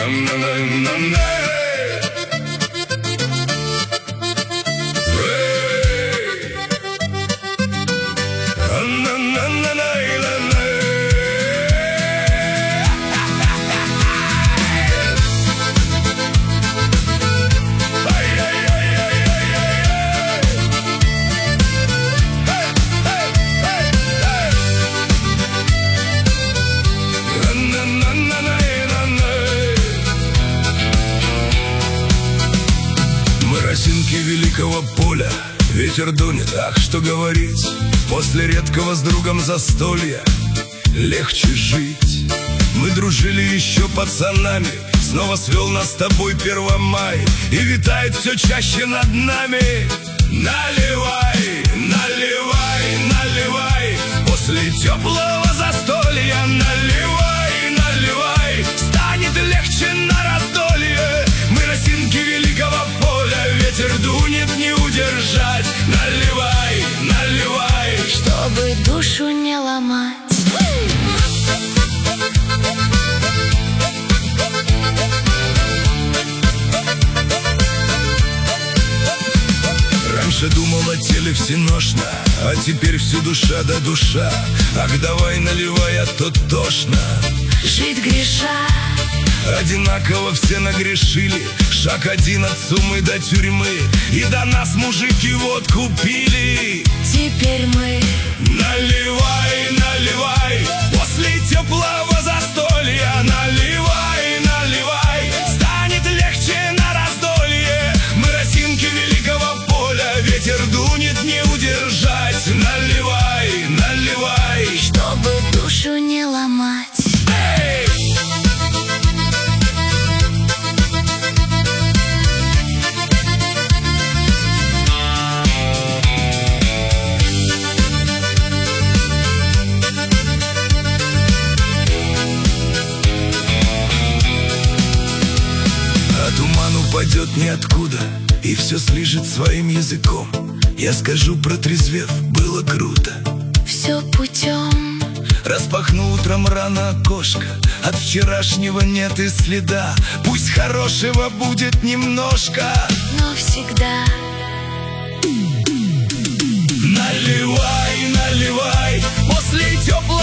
Великого поля ветер дунет, ах, что говорить. После редкого с другом застолья легче жить. Мы дружили еще пацанами, снова свел нас с тобой 1 мая, и витает все чаще над нами. Наливай, наливай, наливай, после теплого застолья. Наливай, наливай, станет легче на раздолье. Мы росинки великого поля, ветер дунет, не удержать. Наливай, наливай, чтобы душу не ломать. Раньше думал о теле всеношно, а теперь всю душа да душа. Ах, давай наливай, а то тошно жить греша. Одинаково все нагрешили, шаг один от суммы до тюрьмы, и до нас мужики водку пили. Теперь мы наливай, наливай, после теплого застолья. Наливай, наливай, станет легче на раздолье. Мы росинки великого поля, ветер дунет, не удержать. Наливай, наливай, чтобы душу не ломать. Упадет ниоткуда и все слижет своим языком. Я скажу, протрезвев, было круто. Все путем. Распахну утром рано окошко, от вчерашнего нет и следа. Пусть хорошего будет немножко, но всегда. Наливай, наливай, после теплого